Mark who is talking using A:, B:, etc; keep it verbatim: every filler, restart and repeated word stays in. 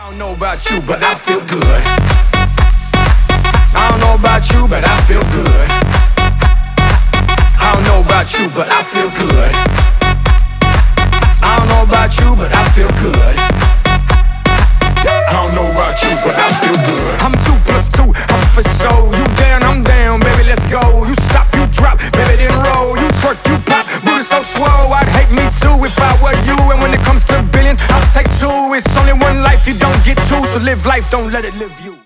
A: don't know about you, but I feel good. I don't know about you, but I feel good. I don't know about you, but I feel good. I don't know about you, but I feel good. I don't know about you, but I feel good. I'm two plus two, I'm for sure. You down, I'm down, baby, let's go. You stop, you drop, baby, then roll. You twerk, you pop, booty so swole. I'd hate me too if I were you. And when it comes to billions, I'll take two. It's only one life, you don't get two. So live life, don't let it live you.